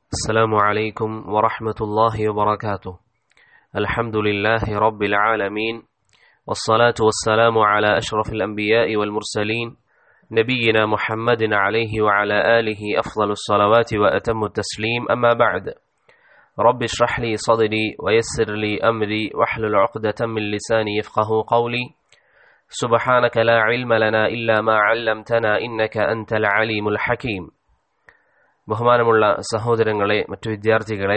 السلام عليكم ورحمة الله وبركاته. الحمد لله رب العالمين، والصلاة والسلام على أشرف الأنبياء والمرسلين نبينا محمد عليه وعلى آله أفضل الصلوات وأتم التسليم. أما بعد، رب اشرح لي صدري ويسر لي أمري واحلل عقدة من لساني يفقه قولي. سبحانك لا علم لنا إلا ما علمتنا إنك أنت العليم الحكيم. ബഹുമാനമുള്ള സഹോദരങ്ങളെ, മറ്റു വിദ്യാർത്ഥികളെ,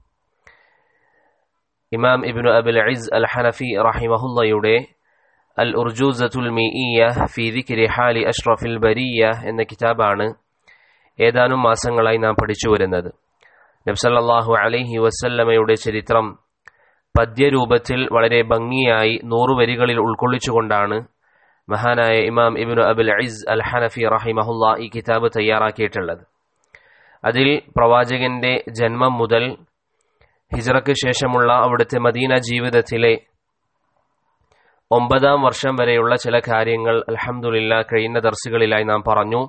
ഇമാം ഇബ്നു അബിൽ ഇസ് അൽ ഹനഫി റഹിമഹുല്ലയുടെ അൽ ഉർജൂസത്തുൽ മീഇയ്യ ഫീ ദിക്രി ഹാലി അഷ്റഫിൽ ബരിയ്യ എന്ന കിതാബാണ് ഏതാനും മാസങ്ങളായി നാം പഠിച്ചു വരുന്നത്. നബി സല്ലല്ലാഹു അലൈഹി വസല്ലമയുടെ ചരിത്രം പദ്യരൂപത്തിൽ വളരെ ഭംഗിയായി 100 വരികളിൽ ഉൾക്കൊള്ളിച്ചുകൊണ്ടാണ് മഹാനായ ഇമാം ഇബ്നു അബിൽ ഇസ് അൽ ഹനഫി റഹിമഹുല്ല ഈ കിതാബ് തയ്യാറാക്കിയിട്ടുള്ളത്. അതിൽ പ്രവാചകന്റെ ജന്മം മുതൽ ഹിജ്റയ്ക്ക് ശേഷമുള്ള അവിടുത്തെ മദീന ജീവിതത്തിലെ 9-ാം വർഷം വരെയുള്ള ചില കാര്യങ്ങൾ അൽഹംദുലില്ലാഹ് കഴിഞ്ഞ ദർസുകളിലായി നാം പറഞ്ഞു.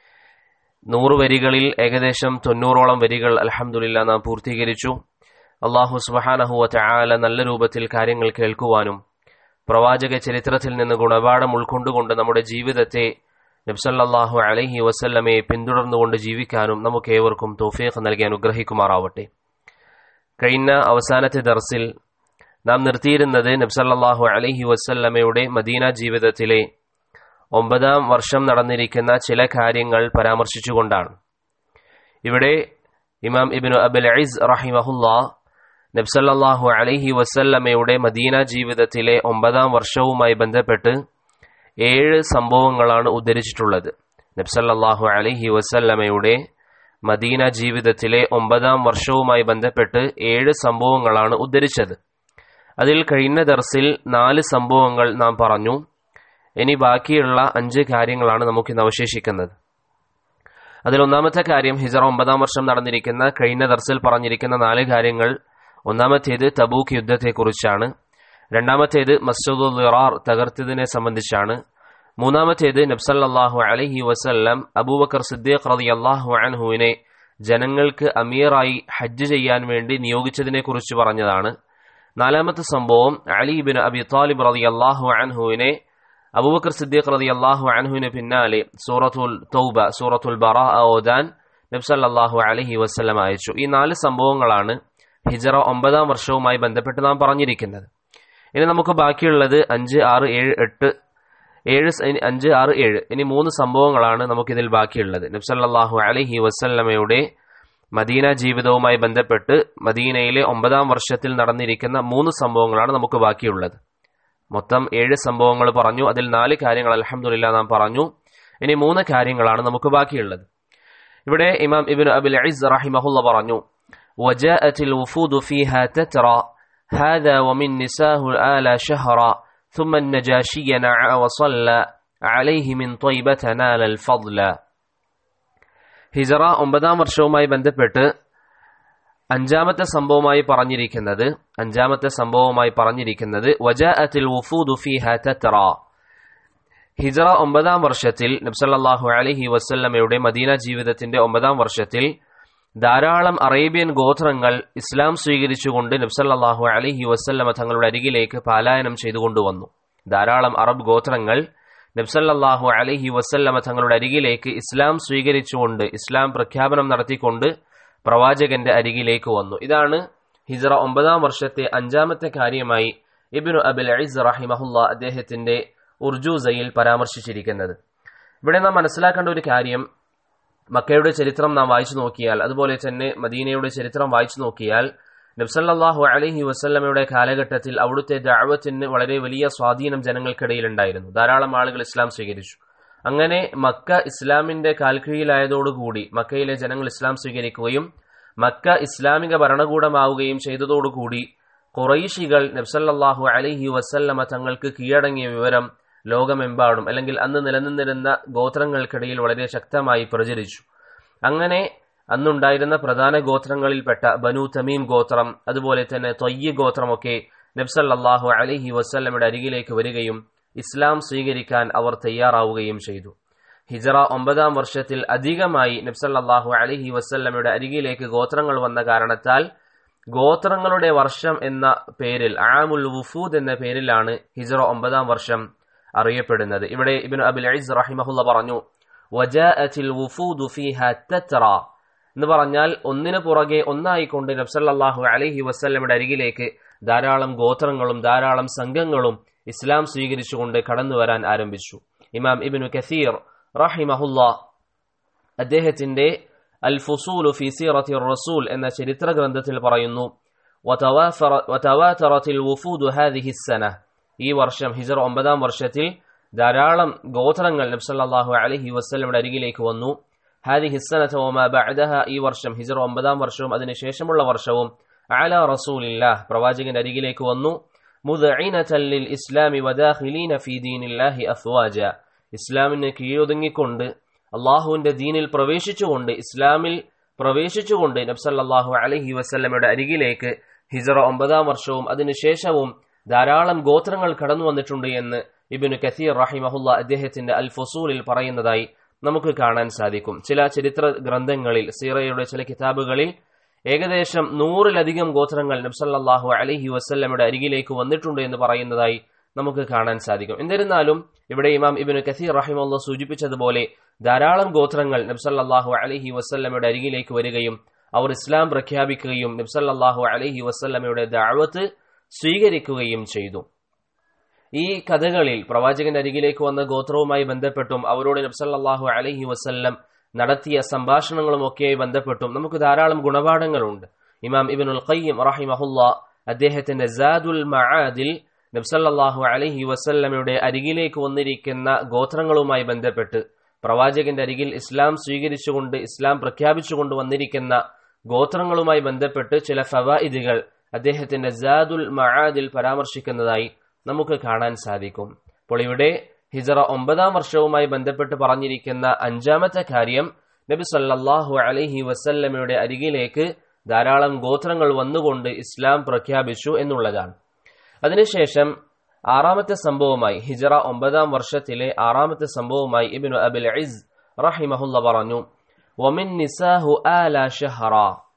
100 വരികളിൽ ഏകദേശം 90ഓളം വരികൾ അൽഹംദുലില്ലാഹ് നാം പൂർത്തീകരിച്ചു. അല്ലാഹു സുബ്ഹാനഹു വ തആല നല്ല രൂപത്തിൽ കാര്യങ്ങൾ കേൾക്കുവാനും പ്രവാചക ചരിത്രത്തിൽ നിന്ന് ഗുണപാഠം ഉൾക്കൊണ്ടുകൊണ്ട് നമ്മുടെ ജീവിതത്തെ നബി സല്ലല്ലാഹു അലൈഹി വസല്ലമയെ പിന്തുടർന്നുകൊണ്ട് ജീവിക്കാനും നമുക്ക് ഏവർക്കും തൗഫീഖ് നൽകി അനുഗ്രഹിക്കുമാറാവട്ടെ. കഴിഞ്ഞ അവസാനത്തെ ദർസിൽ നാം നിർത്തിയിരുന്നത് നബി സല്ലല്ലാഹു അലൈഹി വസല്ലമയുടെ മദീന ജീവിതത്തിലെ 9-ാം വർഷം നടന്നിരിക്കുന്ന ചില കാര്യങ്ങൾ പരാമർശിച്ചുകൊണ്ടാണ്. ഇവിടെ ഇമാം ഇബ്നു അബിൽ ഇസ് റഹിമഹുല്ലാ നബി സല്ലല്ലാഹു അലൈഹി വസല്ലമയുടെ മദീന ജീവിതത്തിലെ 9-ാം വർഷവുമായി ബന്ധപ്പെട്ട് 7 സംഭവങ്ങളാണ് ഉദ്ധരിച്ചിട്ടുള്ളത്. നബി സല്ലല്ലാഹു അലൈഹി വസല്ലമയുടെ മദീന ജീവിതത്തിലെ 9-ാം വർഷവുമായി ബന്ധപ്പെട്ട് 7 സംഭവങ്ങളാണ് ഉദ്ധരിച്ചത്. അതിൽ കഴിഞ്ഞ ദർസിൽ 4 സംഭവങ്ങൾ നാം പറഞ്ഞു. ഇനി ബാക്കിയുള്ള 5 കാര്യങ്ങളാണ് നമുക്കിന്ന് അവശേഷിക്കുന്നത്. അതിൽ ഒന്നാമത്തെ കാര്യം ഹിജ്റ 9-ാം വർഷം നടന്നിരിക്കുന്ന കഴിഞ്ഞ ദർസിൽ പറഞ്ഞിരിക്കുന്ന 4 കാര്യങ്ങൾ. ഒന്നാമത്തേത് തബൂക്ക് യുദ്ധത്തെക്കുറിച്ചാണ്. രണ്ടാമത്തേത് മസ്ജിദുൽ ദിറാർ തകർത്തതിനെ സംബന്ധിച്ചാണ്. മൂന്നാമത്തേത് നബി സല്ലല്ലാഹു അലൈഹി വസല്ലം അബൂബക്കർ സിദ്ദീഖ് റളിയല്ലാഹു അൻഹുവിനെ ജനങ്ങൾക്ക് അമീറായി ഹജ്ജ് ചെയ്യാൻ വേണ്ടി നിയോഗിച്ചതിനെ കുറിച്ച് പറഞ്ഞതാണ്. നാലാമത്തെ സംഭവം അലി ഇബ്നു അബി ത്വാലിബ് റളിയല്ലാഹു അൻഹുവിനെ അബൂബക്കർ സിദ്ദീഖ് റളിയല്ലാഹു അൻഹുവിന് പിന്നാലെ സൂറത്തുൽ തൗബ, സൂറത്തുൽ ബറാഅ ഓതാൻ നബി സല്ലല്ലാഹു അലൈഹി വസല്ലം അയച്ചു. ഈ 4 സംഭവങ്ങളാണ് ഹിജ്റ 9-ാം വർഷവുമായി ബന്ധപ്പെട്ട് നാം പറഞ്ഞിരിക്കുന്നത്. ഇനി നമുക്ക് ബാക്കിയുള്ളത് 5, 6, 7, 5, 6, 7 ഇനി 3 സംഭവങ്ങളാണ് നമുക്കിതിൽ ബാക്കിയുള്ളത്. നബി സല്ലല്ലാഹു അലൈഹി വസല്ലമയുടെ മദീന ജീവിതവുമായി ബന്ധപ്പെട്ട് മദീനയിലെ 9-ാം വർഷത്തിൽ നടന്നിരിക്കുന്ന 3 സംഭവങ്ങളാണ് നമുക്ക് ബാക്കിയുള്ളത്. മൊത്തം 7 സംഭവങ്ങൾ പറഞ്ഞു. അതിൽ 4 കാര്യങ്ങൾ അൽഹംദുലില്ലാഹ് നാം പറഞ്ഞു. ഇനി 3 കാര്യങ്ങളാണ് നമുക്ക് ബാക്കിയുള്ളത്. ഇവിടെ ഇമാം ഇബ്നു അബിൽ ഇസ് റഹിമഹുല്ലാ പറഞ്ഞു, വജാഅത്തിൽ വുഫൂദു ഫീഹാ തത്റാ هذا ومن نساه الآل شهرا ثم النجاشي نعى وصلى عليه من طيبة نال الفضل. ഹിജ്റ 9-ാം വർഷവുമായി ബന്ധപ്പെട്ട് അഞ്ചാമത്തെ സംഭവമായി പറഞ്ഞിരിക്കുന്നത് വജാഅത്തിൽ വുഫൂദു ഫീഹാ തത്റാ. ഹിജ്റ 9-ാം വർഷത്തിൽ നബി സല്ലല്ലാഹു അലൈഹി വസല്ലമയുടെ മദീന ജീവിതത്തിന്റെ 9-ാം വർഷത്തിൽ ധാരാളം അറേബ്യൻ ഗോത്രങ്ങൾ ഇസ്ലാം സ്വീകരിച്ചുകൊണ്ട് നബി സല്ലല്ലാഹു അലൈഹി വസല്ലമ തങ്ങളുടെ അരികിലേക്ക് പലായനം ചെയ്തുകൊണ്ടുവന്നു. ധാരാളം അറബ് ഗോത്രങ്ങൾ നബി സല്ലല്ലാഹു അലൈഹി വസല്ലമ തങ്ങളുടെ അരികിലേക്ക് ഇസ്ലാം സ്വീകരിച്ചുകൊണ്ട് ഇസ്ലാം പ്രഖ്യാപനം നടത്തിക്കൊണ്ട് പ്രവാചകന്റെ അരികിലേക്ക് വന്നു. ഇതാണ് ഹിജ്റ 9-ാം വർഷത്തെ 5-ാമത്തെ കാര്യമായി ഇബ്നു അബിൽ ഇസ് റഹിമഹുല്ലാ അദ്ദേഹത്തിന്റെ ഉർജൂസയിൽ പരാമർശിച്ചിരിക്കുന്നത്. ഇവിടെ നാം മനസ്സിലാക്കേണ്ട ഒരു കാര്യം, മക്കയുടെ ചരിത്രം നാം വായിച്ചു നോക്കിയാൽ, അതുപോലെ തന്നെ മദീനയുടെ ചരിത്രം വായിച്ചു നോക്കിയാൽ, നബി സല്ലല്ലാഹു അലൈഹി വസല്ലമയുടെ കാലഘട്ടത്തിൽ അവിടുത്തെ ദഅവത്തിന് വളരെ വലിയ സ്വാധീനം ജനങ്ങൾക്കിടയിൽ ഉണ്ടായിരുന്നു. ധാരാളം ആളുകൾ ഇസ്ലാം സ്വീകരിച്ചു. അങ്ങനെ മക്ക ഇസ്ലാമിന്റെ കാൽക്കീഴിലായതോടുകൂടി മക്കയിലെ ജനങ്ങൾ ഇസ്ലാം സ്വീകരിക്കുകയും മക്ക ഇസ്ലാമിക ഭരണകൂടമാവുകയും ചെയ്തതോടുകൂടി ഖുറൈശികൾ നബി സല്ലല്ലാഹു അലൈഹി വസല്ലമ തങ്ങൾക്ക് കീഴടങ്ങിയ വിവരം ലോകമെമ്പാടും അല്ലെങ്കിൽ അന്ന് നിലനിന്നിരുന്ന ഗോത്രങ്ങൾക്കിടയിൽ വളരെ ശക്തമായി പ്രചരിച്ചു. അങ്ങനെ അന്നുണ്ടായിരുന്ന പ്രധാന ഗോത്രങ്ങളിൽപ്പെട്ട ബനു തമീം ഗോത്രം, അതുപോലെ തന്നെ ത്വയ്യ് ഗോത്രമൊക്കെ നബി സല്ലല്ലാഹു അലൈഹി വസല്ലമയുടെ അരികിലേക്ക് വരികയും ഇസ്ലാം സ്വീകരിക്കാൻ അവർ തയ്യാറാവുകയും ചെയ്തു. ഹിജറ 9-ാം വർഷത്തിൽ അധികമായി നബി സല്ലല്ലാഹു അലൈഹി വസല്ലമയുടെ അരികിലേക്ക് ഗോത്രങ്ങൾ വന്ന കാരണത്താൽ ഗോത്രങ്ങളുടെ വർഷം എന്ന പേരിൽ, ആമുൽ വുഫൂദ് എന്ന പേരിലാണ് ഹിജറ 9-ാം വർഷം അറിയപ്പെടുന്നത്. ഇവിടെ ഇബ്നു അബിൽ ഇസ് റഹിമഹുള്ള പറഞ്ഞു, വജാഅത്തിൽ വുഫൂദു ഫീഹാ തത്ര എന്ന് പറഞ്ഞാൽ ഒന്നിനു പുറകെ ഒന്നായിക്കൊണ്ട് നബി സല്ലല്ലാഹു അലൈഹി വസല്ലമയുടെ അരികിലേക്ക് ധാരാളം ഗോത്രങ്ങളും ധാരാളം സംഘങ്ങളും ഇസ്ലാം സ്വീകരിച്ചുകൊണ്ട് കടന്നു വരാൻ ആരംഭിച്ചു. ഇമാം ഇബ്നു കസീർ റഹിമഹുള്ള അദ്ദേഹത്തിന്റെ അൽ ഫുസൂലു ഫീ സീറത്തി റസൂൽ എന്ന ചരിത്ര ഗ്രന്ഥത്തിൽ പറയുന്നു, വതവാതറത്തിൽ വുഫൂദു ഹാദിഹി സന, ഈ വർഷം ഹിജറ 9-ാം വർഷത്തിൽ ധാരാളം ഗോത്രങ്ങൾ നബി സല്ലല്ലാഹു അലൈഹി വസല്ലമയുടെ അരികിലേക്ക് വന്നു. ഹാദിഹി സനത വമാ ബഅദഹ, ഈ വർഷം ഹിജറ 9-ാം വർഷവും അതിനുശേഷമുള്ള വർഷവും അലാ റസൂലില്ലാഹ്, പ്രവാചകന്റെ അരികിലേക്ക് വന്നു. മുദ്ഇനതൻ ലിൽ ഇസ്ലാമി വദാഖിലീന ഫീ ദീനില്ലാഹി അഫ്വാജ, ഇസ്ലാമിന് കീഴൊതുങ്ങിക്കൊണ്ട് അള്ളാഹുവിന്റെ ദീനിൽ പ്രവേശിച്ചുകൊണ്ട് ഇസ്ലാമിൽ പ്രവേശിച്ചുകൊണ്ട് നബി സല്ലല്ലാഹു അലൈഹി വസല്ലമയുടെ അരികിലേക്ക് ഹിജറ 9-ാം വർഷവും അതിനുശേഷവും ധാരാളം ഗോത്രങ്ങൾ കടന്നു വന്നിട്ടുണ്ട് എന്ന് ഇബ്നു കസീർ റഹിമഹുള്ള അദ്ദേഹത്തിന്റെ അൽ ഫുസൂലിൽ പറയുന്നതായി നമുക്ക് കാണാൻ സാധിക്കും. ചില ചരിത്ര ഗ്രന്ഥങ്ങളിൽ, സീറയുടെ ചില കിതാബുകളിൽ ഏകദേശം 100-ലധികം ഗോത്രങ്ങൾ നബി സല്ലല്ലാഹു അലൈഹി വസല്ലമയുടെ അരികിലേക്ക് വന്നിട്ടുണ്ട് എന്ന് പറയുന്നതായി നമുക്ക് കാണാൻ സാധിക്കും. എന്നിരുന്നാലും ഇവിടെ ഇമാം ഇബ്നു കസീർ റഹിമഹുള്ള സൂചിപ്പിച്ചതുപോലെ ധാരാളം ഗോത്രങ്ങൾ നബി സല്ലല്ലാഹു അലൈഹി വസല്ലമയുടെ അരികിലേക്ക് വരികയും അവർ ഇസ്ലാം പ്രഖ്യാപിക്കുകയും നബി സല്ലല്ലാഹു അലൈഹി വസല്ലമയുടെ ദഅവത്ത് സ്വീകരിക്കുകയും ചെയ്തു. ഈ കഥകളിൽ പ്രവാചകന്റെ അരികിലേക്ക് വന്ന ഗോത്രവുമായി ബന്ധപ്പെട്ടും അവരോട് നബി സല്ലല്ലാഹു അലൈഹി വസല്ലം നടത്തിയ സംഭാഷണങ്ങളുമൊക്കെയായി ബന്ധപ്പെട്ടും നമുക്ക് ധാരാളം ഗുണപാഠങ്ങളുണ്ട്. ഇമാം ഇബ്നുൽ ഖയ്യിം റഹിമഹുള്ള അദ്ദേഹത്തിന്റെ സാദുൽ മആദിൽ നബി സല്ലല്ലാഹു അലൈഹി വസല്ലമയുടെ അരികിലേക്ക് വന്നിരിക്കുന്ന ഗോത്രങ്ങളുമായി ബന്ധപ്പെട്ട്, പ്രവാചകന്റെ അരികിൽ ഇസ്ലാം സ്വീകരിച്ചുകൊണ്ട് ഇസ്ലാം പ്രഖ്യാപിച്ചുകൊണ്ട് വന്നിരിക്കുന്ന ഗോത്രങ്ങളുമായി ബന്ധപ്പെട്ട് ചില ഫവായിദുകൾ അദ്ദേഹത്തിന്റെ സാദുൽ മആദിൽ പരാമർശിക്കുന്നതായി നമുക്ക് കാണാൻ സാധിക്കും. അപ്പോൾ ഇവിടെ ഹിജറ 9-ാം വർഷവുമായി ബന്ധപ്പെട്ട് പറഞ്ഞിരിക്കുന്ന 5-ാമത്തെ കാര്യം, നബി സല്ലല്ലാഹു അലൈഹി വസല്ലമയുടെ അരികിലേക്ക് ധാരാളം ഗോത്രങ്ങൾ വന്നുകൊണ്ട് ഇസ്ലാം പ്രഖ്യാപിച്ചു എന്നുള്ളതാണ്. അതിനുശേഷം 6-ാമത്തെ സംഭവമായി, ഹിജറ 9-ാം വർഷത്തിലെ 6-ാമത്തെ സംഭവമായി ഇബ്നു അബിൽ ഇസ് റഹിമഹുള്ള പറഞ്ഞു, വമിൻ നിസാഹു ആല ഷഹറ,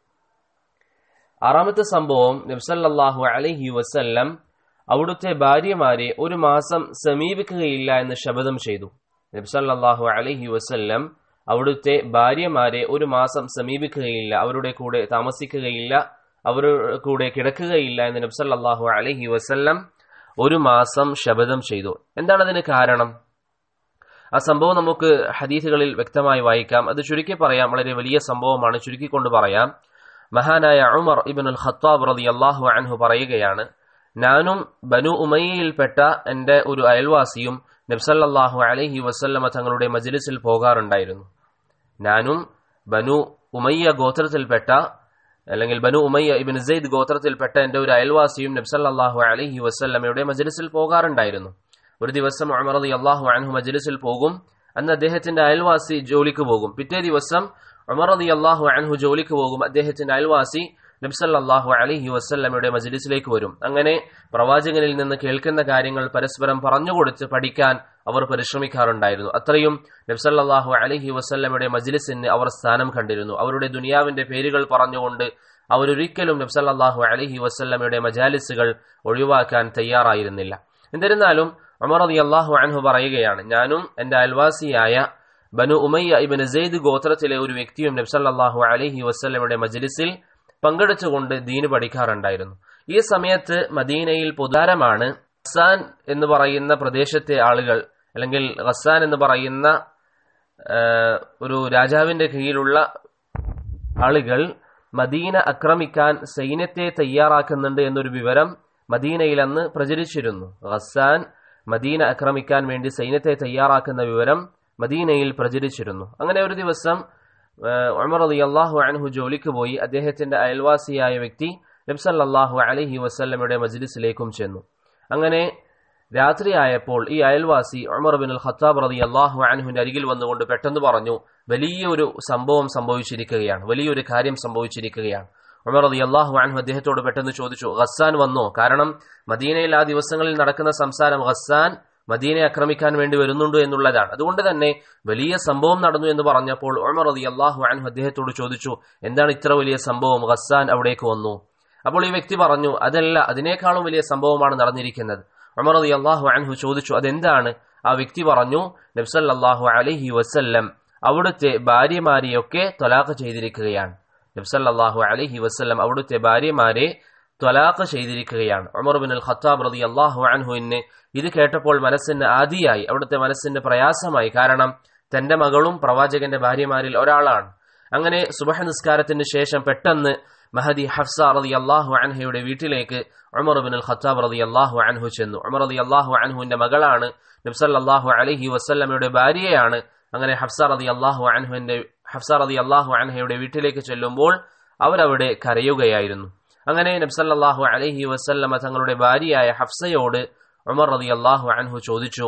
6-ാമത്തെ സംഭവം നബി സല്ലല്ലാഹു അലൈഹി വസല്ലം അവിടുത്തെ ഭാര്യമാരെ ഒരു മാസം സമീപിക്കുകയില്ല എന്ന് ശപഥം ചെയ്തു. നബി സല്ലല്ലാഹു അലൈഹി വസല്ലം അവിടുത്തെ ഭാര്യമാരെ ഒരു മാസം സമീപിക്കുകയില്ല, അവരുടെ കൂടെ താമസിക്കുകയില്ല, അവരുടെ കൂടെ കിടക്കുകയില്ല എന്ന് നബി സല്ലല്ലാഹു അലൈഹി വസല്ലം ഒരു മാസം ശപഥം ചെയ്തു. എന്താണ് അതിന് കാരണം? ആ സംഭവം നമുക്ക് ഹദീസുകളിൽ വ്യക്തമായി വായിക്കാം. അത് ചുരുക്കി പറയാം, വളരെ വലിയ സംഭവമാണ്, ചുരുക്കിക്കൊണ്ട് പറയാം. മഹാനായ ഉമർ ഇബ്നുൽ ഖത്താബ് റളിയല്ലാഹു അൻഹു പറയുകയാണ്, ഞാനും ബനു ഉമയ്യയിൽപ്പെട്ട എന്റെ ഒരു അയൽവാസിയും നബി സല്ലല്ലാഹു അലൈഹി വസല്ലമ തങ്ങളുടെ മജ്ലിസിൽ പോകാറുണ്ടായിരുന്നു. ഞാനും ബനു ഉമയ്യ ഗോത്രത്തിൽപ്പെട്ട, അല്ലെങ്കിൽ ബനു ഉമയ്യ ഇബ്നു സെയ്ദ് ഗോത്രത്തിൽപ്പെട്ട എന്റെ ഒരു അയൽവാസിയും നബി സല്ലല്ലാഹു അലൈഹി വസല്ലമയുടെ മജ്ലിസിൽ പോകാറുണ്ടായിരുന്നു. ഒരു ദിവസം ഉമർ റളിയല്ലാഹു അൻഹു മജ്ലിസിൽ പോകും, അന്ന് അദ്ദേഹത്തിന്റെ അയൽവാസി ജോലിക്ക് പോകും. പിറ്റേ ദിവസം ഉമർ റളിയല്ലാഹു അൻഹു ജോലിക്ക് പോകും, അദ്ദേഹത്തിന്റെ അയൽവാസി നബി സല്ലല്ലാഹു അലൈഹി വസല്ലമയുടെ മജ്ലിസിലേക്ക് വരും. അങ്ങനെ പ്രവാചകനിൽ നിന്ന് കേൾക്കുന്ന കാര്യങ്ങൾ പരസ്പരം പറഞ്ഞുകൊടുത്ത് പഠിക്കാൻ അവർ പരിശ്രമിക്കാറുണ്ടായിരുന്നു. അത്രയും നബി സല്ലല്ലാഹു അലൈഹി വസല്ലമയുടെ മജ്ലിസിന് അവർ സ്ഥാനം കണ്ടിരുന്നു. അവരുടെ ദുനിയാവിന്റെ പേരുകൾ പറഞ്ഞുകൊണ്ട് അവരൊരിക്കലും നബി സല്ലല്ലാഹു അലൈഹി വസല്ലമയുടെ മജാലിസുകൾ ഒഴിവാക്കാൻ തയ്യാറായിരുന്നില്ല. എന്നിരുന്നാലും ഉമർ റളിയല്ലാഹു അൻഹു പറയുകയാണ്, ഞാനും എന്റെ അയൽവാസിയായ ബനു ഉമയ്യ ഇബ്നു സെയ്ദ് ഗോത്രത്തിലെ ഒരു വ്യക്തിയും നബി സല്ലല്ലാഹു അലൈഹി വസല്ലമയുടെ മജ്ലിസിൽ പങ്കെടുത്തുകൊണ്ട് ദീന് പഠിക്കാറുണ്ടായിരുന്നു. ഈ സമയത്ത് മദീനയിൽ പൊതുവാരമാണ്. ഗസ്സാൻ എന്ന് പറയുന്ന പ്രദേശത്തെ ആളുകൾ, അല്ലെങ്കിൽ ഗസ്സാൻ എന്ന് പറയുന്ന ഒരു രാജാവിന്റെ കീഴിലുള്ള ആളുകൾ മദീന ആക്രമിക്കാൻ സൈന്യത്തെ തയ്യാറാക്കുന്നുണ്ട് എന്നൊരു വിവരം മദീനയിൽ അന്ന് പ്രചരിച്ചിരുന്നു. ഗസ്സാൻ മദീന ആക്രമിക്കാൻ വേണ്ടി സൈന്യത്തെ തയ്യാറാക്കുന്ന വിവരം മദീനയിൽ പ്രചരിച്ചിരുന്നു. അങ്ങനെ ഒരു ദിവസം ഉമർ റളിയല്ലാഹു അൻഹു ജോലിക്ക് പോയി. അദ്ദേഹത്തിന്റെ അയൽവാസിയായ വ്യക്തി നബി സല്ലല്ലാഹു അലൈഹി വസല്ലമയുടെ മജ്ലിസിലേക്കും ചെന്നു. അങ്ങനെ രാത്രിയായപ്പോൾ ഈ അയൽവാസി ഉമർ ഇബ്നുൽ ഖത്താബ് റളിയല്ലാഹു അൻഹുവിന്റെ അരികിൽ വന്നുകൊണ്ട് പെട്ടെന്ന് പറഞ്ഞു, വലിയൊരു സംഭവം സംഭവിച്ചിരിക്കുകയാണ്, വലിയൊരു കാര്യം സംഭവിച്ചിരിക്കുകയാണ്. ഉമർ റളിയല്ലാഹു അൻഹു അദ്ദേഹത്തോട് പെട്ടെന്ന് ചോദിച്ചു, ഗസ്സാൻ വന്നോ? കാരണം മദീനയിൽ ആ ദിവസങ്ങളിൽ നടക്കുന്ന സംസാരം ഗസ്സാൻ മദീനയെ ആക്രമിക്കാൻ വേണ്ടി വരുന്നുണ്ട് എന്നുള്ളതാണ്. അതുകൊണ്ട് തന്നെ വലിയ സംഭവം നടന്നു എന്ന് പറഞ്ഞപ്പോൾ ഉമർ റളിയല്ലാഹു അൻഹു അദ്ദേഹത്തോട് ചോദിച്ചു, എന്താണ് ഇത്ര വലിയ സംഭവം? ഗസ്സാൻ അവിടേക്ക് വന്നു. അപ്പോൾ ഈ വ്യക്തി പറഞ്ഞു, അതല്ല, അതിനേക്കാളും വലിയ സംഭവമാണ് നടന്നിരിക്കുന്നത്. ഉമർ റളിയല്ലാഹു അൻഹു ചോദിച്ചു, അതെന്താണ്? ആ വ്യക്തി പറഞ്ഞു, നബി സല്ലല്ലാഹു അലൈഹി വസല്ലം അവിടുത്തെ ഭാര്യമാരെയൊക്കെ ത്വലാഖ് ചെയ്തിരിക്കുകയാണ്. നബി സല്ലല്ലാഹു അലൈഹി വസല്ലം അവിടുത്തെ ഭാര്യമാരെ ത്വലാഖ് ചെയ്തിരിക്കുകയാണ്. ഉമർ ഇബ്നുൽ ഖത്താബ് റളിയല്ലാഹു അൻഹുവിന് ഇത് കേട്ടപ്പോൾ മനസ്സിന് ആദിയായി, അവിടുത്തെ മനസ്സിന് പ്രയാസമായി. കാരണം തന്റെ മകളും പ്രവാചകന്റെ ഭാര്യമാരിൽ ഒരാളാണ്. അങ്ങനെ സുബ്ഹ് നിസ്കാരത്തിന് ശേഷം പെട്ടെന്ന് മഹദി ഹഫ്സ റളിയല്ലാഹു അൻഹയുടെ വീട്ടിലേക്ക് ഉമർ ഇബ്നുൽ ഖത്താബ് റളിയല്ലാഹു അൻഹു ചെന്നു. ഉമർ റളിയല്ലാഹു അൻഹുവിന്റെ മകളാണ്, നബി സല്ലല്ലാഹു അലൈഹി വസല്ലമയുടെ ഭാര്യയാണ്. അങ്ങനെ ഹഫ്സ റളിയല്ലാഹു അൻഹയുടെ വീട്ടിലേക്ക് ചെല്ലുമ്പോൾ അവരവിടെ കരയുകയായിരുന്നു. അങ്ങനെ നബി സല്ലല്ലാഹു അലൈഹി വസല്ലമ തങ്ങളുടെ ഭാര്യയായ ഹഫ്സയോട് ഉമർ റളിയല്ലാഹു അൻഹു ചോദിച്ചു,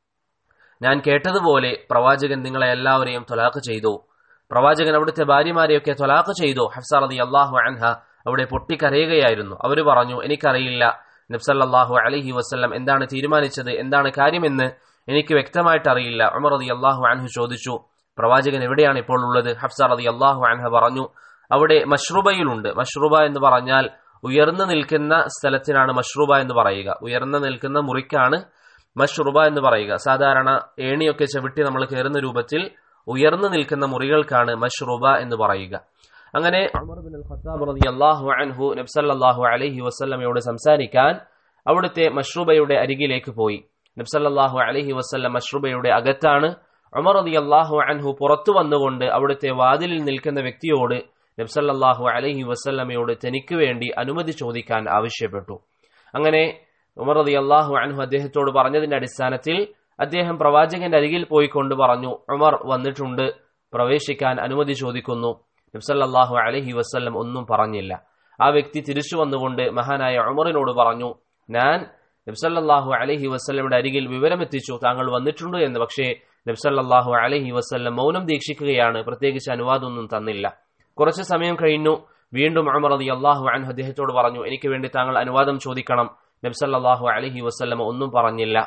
ഞാൻ കേട്ടതുപോലെ പ്രവാചകൻ നിങ്ങളെ എല്ലാവരെയും ത്വലാഖ് ചെയ്തു? പ്രവാചകൻ അവിടുത്തെ ഭാര്യമാരെയൊക്കെ ത്വലാഖ് ചെയ്തു? ഹഫ്സ റളിയല്ലാഹു അൻഹ അവിടെ പൊട്ടിക്കരയുകയായിരുന്നു. അവർ പറഞ്ഞു, എനിക്കറിയില്ല നബി സല്ലല്ലാഹു അലൈഹി വസല്ലം എന്താണ് തീരുമാനിച്ചത്, എന്താണ് കാര്യമെന്ന് എനിക്ക് വ്യക്തമായിട്ട് അറിയില്ല. ഉമർ റളിയല്ലാഹു അൻഹു ചോദിച്ചു, പ്രവാചകൻ എവിടെയാണ് ഇപ്പോൾ ഉള്ളത്? ഹഫ്സ റളിയല്ലാഹു അൻഹ പറഞ്ഞു, അവിടെ മഷ്റൂബയിലുണ്ട്. മഷ്റൂബ എന്ന് പറഞ്ഞാൽ ഉയർന്നു നിൽക്കുന്ന സ്ഥലത്തിനാണ് മഷ്റൂബ എന്ന് പറയുക. ഉയർന്നു നിൽക്കുന്ന മുറിക്കാണ് മഷ്റൂബ എന്ന് പറയുക. സാധാരണ ഏണിയൊക്കെ ചവിട്ടി നമ്മൾ കയറുന്ന രൂപത്തിൽ ഉയർന്നു നിൽക്കുന്ന മുറികൾക്കാണ് മഷ്റൂബ എന്ന് പറയുക. അങ്ങനെ ഉമർ ഇബ്നുൽ ഖത്താബ് റളിയല്ലാഹു അൻഹു നബി സല്ലല്ലാഹു അലൈഹി വസല്ലമയോട് സംസാരിക്കാൻ അവിടുത്തെ മഷ്റൂബയുടെ അരികിലേക്ക് പോയി. നബി സല്ലല്ലാഹു അലൈഹി വസല്ലം മഷ്റൂബയുടെ അകത്താണ്. ഉമർ റളിയല്ലാഹു അൻഹു പുറത്തു വന്നുകൊണ്ട് അവിടുത്തെ വാതിലിൽ നിൽക്കുന്ന വ്യക്തിയോട് നബി സല്ലല്ലാഹു അലൈഹി വസല്ലമയോട് തനിക്ക് വേണ്ടി അനുമതി ചോദിക്കാൻ ആവശ്യപ്പെട്ടു. അങ്ങനെ ഉമർ റളിയല്ലാഹു അൻഹു അദ്ദേഹത്തോട് പറഞ്ഞതിന്റെ അടിസ്ഥാനത്തിൽ അദ്ദേഹം പ്രവാചകന്റെ അരികിൽ പോയിക്കൊണ്ട് പറഞ്ഞു, ഉമർ വന്നിട്ടുണ്ട്, പ്രവേശിക്കാൻ അനുമതി ചോദിക്കുന്നു. നബി സല്ലല്ലാഹു അലൈഹി വസല്ലം ഒന്നും പറഞ്ഞില്ല. ആ വ്യക്തി തിരിച്ചു വന്നുകൊണ്ട് മഹാനായ ഉമറിനോട് പറഞ്ഞു, ഞാൻ നബി സല്ലല്ലാഹു അലൈഹി വസല്ലമയുടെ അരികിൽ വിവരമെത്തിച്ചു, താങ്കൾ വന്നിട്ടുണ്ട് എന്ന്. പക്ഷേ നബി സല്ലല്ലാഹു അലൈഹി വസല്ലം മൗനം ദീക്ഷിക്കുകയാണ്, പ്രത്യേകിച്ച് അനുവാദമൊന്നും തന്നില്ല. കുറച്ചു സമയം കഴിഞ്ഞു. വീണ്ടും ഉമർ റളിയല്ലാഹു അൻഹു അദ്ദേഹത്തോട് പറഞ്ഞു, എനിക്ക് വേണ്ടി താങ്കൾ അനുവാദം ചോദിക്കണം. നബി സല്ലല്ലാഹു അലൈഹി വസല്ലം ഒന്നും പറഞ്ഞില്ല.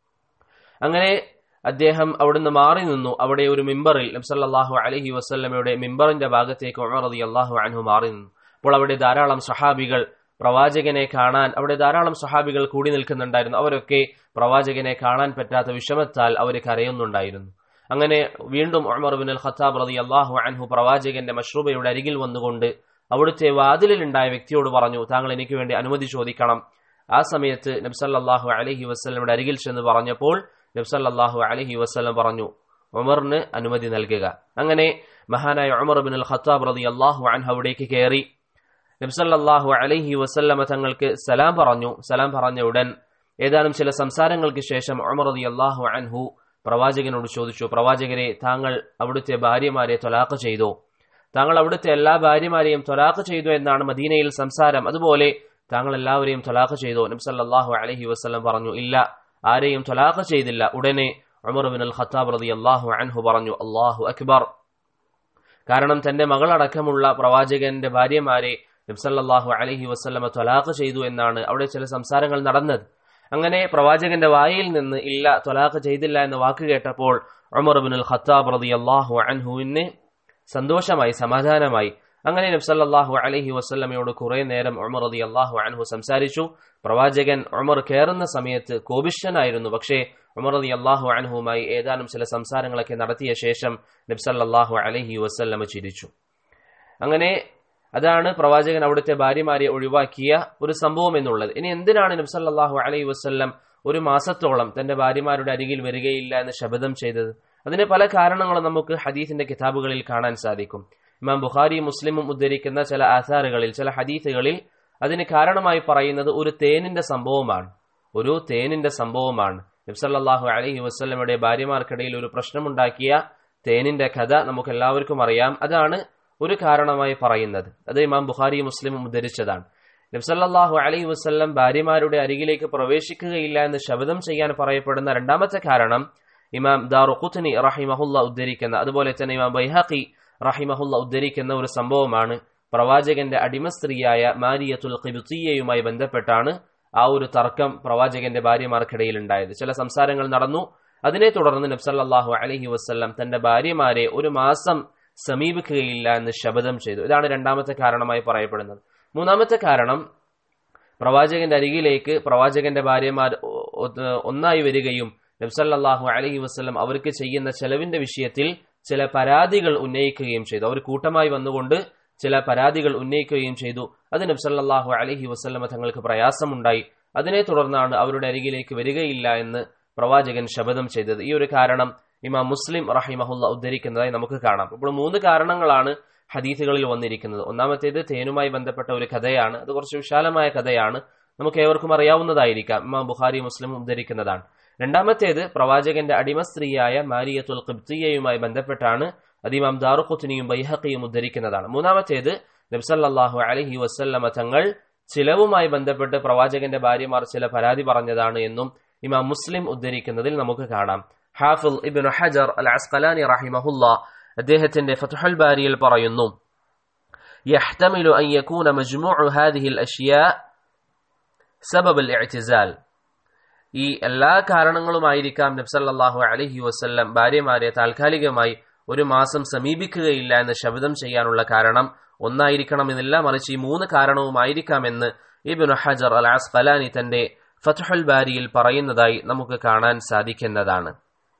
അങ്ങനെ അദ്ദേഹം അവിടുന്ന് മാറി നിന്നു. അവിടെ ഒരു മിമ്പറിൽ നബി സല്ലല്ലാഹു അലൈഹി വസല്ലമയുടെ മിമ്പറിന്റെ ഭാഗത്തേക്ക് ഉമർ റളിയല്ലാഹു അൻഹു മാറി നിന്നു. അപ്പോൾ അവിടെ ധാരാളം സ്വഹാബികൾ പ്രവാചകനെ കാണാൻ കൂടി നിൽക്കുന്നുണ്ടായിരുന്നു. അവരൊക്കെ പ്രവാചകനെ കാണാൻ പറ്റാത്ത വിഷമത്താൽ അവർ കരയുന്നുണ്ടായിരുന്നു. അങ്ങനെ വീണ്ടും ഉമർ ഇബ്നുൽ ഖത്താബ് റളിയല്ലാഹു അൻഹു പ്രവാചകന്റെ മഷ്റൂബയുടെ അരികിൽ വന്നുകൊണ്ട് അവിടുത്തെ വാതിലിൽ ഉണ്ടായ വ്യക്തിയോട് പറഞ്ഞു, താങ്കൾ എനിക്ക് വേണ്ടി അനുമതി ചോദിക്കണം. ആ സമയത്ത് നബി സല്ലല്ലാഹു അലൈഹി വസല്ലമയുടെ അരികിൽ ചെന്ന് പറഞ്ഞപ്പോൾ നബി സല്ലല്ലാഹു അലൈഹി വസല്ലം പറഞ്ഞു, ഉമറിന് അനുമതി നൽകുക. അങ്ങനെ മഹാനായ ഉമർ ഇബ്നുൽ ഖത്താബ് റളിയല്ലാഹു അൻഹു അവിടേക്ക് കയറി. നബി സല്ലല്ലാഹു അലൈഹി വസല്ലമ തങ്ങൾക്ക് സലാം പറഞ്ഞു. സലാം പറഞ്ഞ ഉടൻ ഏതാനും ചില സംസാരങ്ങൾക്ക് ശേഷം ഉമർ റളിയല്ലാഹു അൻഹു പ്രവാചകനോട് ചോദിച്ചു, പ്രവാചകരെ, താങ്കൾ അവിടുത്തെ ഭാര്യമാരെ ത്വലാഖ് ചെയ്തോ? താങ്കൾ അവിടുത്തെ എല്ലാ ഭാര്യമാരെയും ത്വലാഖ് ചെയ്തു എന്നാണ് മദീനയിൽ സംസാരം. അതുപോലെ താങ്കൾ എല്ലാവരെയും ത്വലാഖ് ചെയ്തോ? നബി സല്ലല്ലാഹു അലൈഹി വസല്ലം പറഞ്ഞു, ഇല്ല, ആരെയും ത്വലാഖ് ചെയ്തില്ല. ഉടനെ ഉമർ ഇബ്നുൽ ഖത്താബ് റളിയല്ലാഹു അൻഹു പറഞ്ഞു, അല്ലാഹു അക്ബർ. കാരണം തന്റെ മകളടക്കമുള്ള പ്രവാചകന്റെ ഭാര്യമാരെ നബി സല്ലല്ലാഹു അലൈഹി വസല്ലമ ത്വലാഖ് ചെയ്തു എന്നാണ് അവിടെ ചില സംസാരങ്ങൾ നടന്നത്. അങ്ങനെ പ്രവാചകന്റെ വായിൽ നിന്ന് ഇല്ല, ത്വലാഖ് ചെയ്തില്ല എന്ന വാക്ക് കേട്ടപ്പോൾ ഉമർ ഇബ്നുൽ ഖത്താബ് റളിയല്ലാഹു അൻഹുവിന് സന്തോഷമായി, സമാധാനമായി. അങ്ങനെ നബി സല്ലല്ലാഹു അലൈഹി വസല്ലമയോട് കുറെ നേരം ഉമർ റളിയല്ലാഹു അൻഹു സംസാരിച്ചു. പ്രവാചകൻ ഉമർ കയറുന്ന സമയത്ത് കോപിഷ്ഠനായിരുന്നു. പക്ഷേ ഉമർ റളിയല്ലാഹു അൻഹുമായി ഏതാനും ചില സംസാരങ്ങളൊക്കെ നടത്തിയ ശേഷം നബി സല്ലല്ലാഹു അലൈഹി വസല്ലമ ചിരിച്ചു. അങ്ങനെ അതാണ് പ്രവാചകൻ അവിടുത്തെ ഭാര്യമാരെ ഒഴിവാക്കിയ ഒരു സംഭവം എന്നുള്ളത്. ഇനി എന്തിനാണ് നബി സല്ലല്ലാഹു അലൈഹി വസല്ലം ഒരു മാസത്തോളം തന്റെ ഭാര്യമാരുടെ അരികിൽ വരികയില്ല എന്ന് ശപഥം ചെയ്തത്? അതിന് പല കാരണങ്ങളും നമുക്ക് ഹദീസിന്റെ കിതാബുകളിൽ കാണാൻ സാധിക്കും. ഇമാം ബുഖാരി മുസ്ലിമും ഉദ്ധരിക്കുന്ന ചില ആസാറുകളിൽ, ചില ഹദീസുകളിൽ അതിന് കാരണമായി പറയുന്നത് ഒരു തേനിന്റെ സംഭവമാണ്. നബി സല്ലല്ലാഹു അലൈഹി വസല്ലമയുടെ ഭാര്യമാർക്കിടയിൽ ഒരു പ്രശ്നമുണ്ടാക്കിയ തേനിന്റെ കഥ നമുക്ക് എല്ലാവർക്കും അറിയാം. അതാണ് ഒരു കാരണമായി പറയുന്നത്. അത് ഇമാം ബുഖാരി മുസ്ലിമും ഉദ്ധരിച്ചതാണ്. നബി സല്ലല്ലാഹു അലൈഹി വസല്ലം ഭാര്യമാരുടെ അരികിലേക്ക് പ്രവേശിക്കുകയില്ല എന്ന് ശപഥം ചെയ്യാൻ പറയപ്പെടുന്ന രണ്ടാമത്തെ കാരണം ഇമാം ദാറുഖുത്നി റഹിമഹുല്ല ഉദ്ധരിക്കുന്ന, അതുപോലെ തന്നെ ഇമാം ബൈഹഖി റഹിമഹുല്ല ഉദ്ധരിക്കുന്ന ഒരു സംഭവമാണ്. പ്രവാചകന്റെ അടിമ സ്ത്രീയായ മാരിയത്തുൽ ഖിബ്തിയ്യയുമായി ബന്ധപ്പെട്ടാണ് ആ ഒരു തർക്കം പ്രവാചകന്റെ ഭാര്യമാർക്കിടയിൽ ഉണ്ടായത്. ചില സംസാരങ്ങൾ നടന്നു. അതിനെ തുടർന്ന് നബി സല്ലല്ലാഹു അലൈഹി വസല്ലം തന്റെ ഭാര്യമാരെ ഒരു മാസം സമീപിക്കുകയില്ല എന്ന് ശപഥം ചെയ്തു. ഇതാണ് രണ്ടാമത്തെ കാരണമായി പറയപ്പെടുന്നത്. മൂന്നാമത്തെ കാരണം, പ്രവാചകന്റെ അരികിലേക്ക് പ്രവാചകന്റെ ഭാര്യമാർ ഒന്നായി വരികയും നബി സല്ലല്ലാഹു അലൈഹി വസല്ലം അവർക്ക് ചെയ്യുന്ന ചെലവിന്റെ വിഷയത്തിൽ ചില പരാതികൾ ഉന്നയിക്കുകയും ചെയ്തു. അവർ കൂട്ടമായി വന്നുകൊണ്ട് ചില പരാതികൾ ഉന്നയിക്കുകയും ചെയ്തു. അത് നബി സല്ലല്ലാഹു അലൈഹി വസല്ലം തങ്ങൾക്ക് പ്രയാസമുണ്ടായി. അതിനെ തുടർന്നാണ് അവരുടെ അരികിലേക്ക് വരികയില്ല എന്ന് പ്രവാചകൻ ശപഥം ചെയ്തത്. ഈ ഒരു കാരണം ഇമാം മുസ്ലിം റഹിമഹുല്ല ഉദ്ധരിക്കുന്നതായി നമുക്ക് കാണാം. ഇപ്പോൾ 3 കാരണങ്ങളാണ് ഹദീസുകളിൽ വന്നിരിക്കുന്നത്. ഒന്നാമത്തേത് തേനുമായി ബന്ധപ്പെട്ട ഒരു കഥയാണ്. അത് കുറച്ച് വിശാലമായ കഥയാണ്, നമുക്ക് ഏവർക്കും അറിയാവുന്നതായിരിക്കാം. ഇമാം ബുഖാരി മുസ്ലിം ഉദ്ധരിക്കുന്നതാണ്. രണ്ടാമത്തേത് പ്രവാചകന്റെ അടിമ സ്ത്രീയായ മാരിയത്തുൽ ഖിബ്തിയ്യയുമായി ബന്ധപ്പെട്ടാണ്. അത് ഇമാം ദാറുഖുത്നിയും ബൈഹഖിയും ഉദ്ധരിക്കുന്നതാണ്. മൂന്നാമത്തേത് നബി സല്ലല്ലാഹു അലൈഹി വസല്ലമ തങ്ങൾ ചിലവുമായി ബന്ധപ്പെട്ട് പ്രവാചകന്റെ ഭാര്യമാർ ചില പരാതി പറഞ്ഞതാണ് എന്നും ഇമാം മുസ്ലിം ഉദ്ധരിക്കുന്നതിൽ നമുക്ക് കാണാം. ഹാഫിദ് ഇബ്നു ഹജർ അൽ അസ്ഖലാനി റഹിമഹുല്ലാ അദ്ദേഹത്തിന്റെ ഫത്ഹുൽ ബാരിയിൽ പറയുന്നു, യഹ്തമിലു അൻ യകൂന മജ്മൂഉ ഹാദിഹിൽ അഷ്യാ സബബ് അൽ ഇഅ്തിസാൽ. ഈ എല്ലാ കാരണങ്ങളുമായിരിക്കാം നബി സല്ലല്ലാഹു അലൈഹി വസല്ലം ഭാര്യമാരെ താൽക്കാലികമായി ഒരു മാസം സമീപിക്കുകയില്ല എന്ന് ശപഥം ചെയ്യാനുള്ള കാരണം. ഒന്നായിരിക്കണമെന്നില്ല, മറിച്ച് ഈ 3 കാരണവുമായിരിക്കാമെന്ന് ഇബ്നു ഹജർ അൽ അസ്ഖലാനി തന്റെ ഫത്ഹുൽ ബാരിയിൽ പറയുന്നതായി നമുക്ക് കാണാൻ സാധിക്കുന്നതാണ്.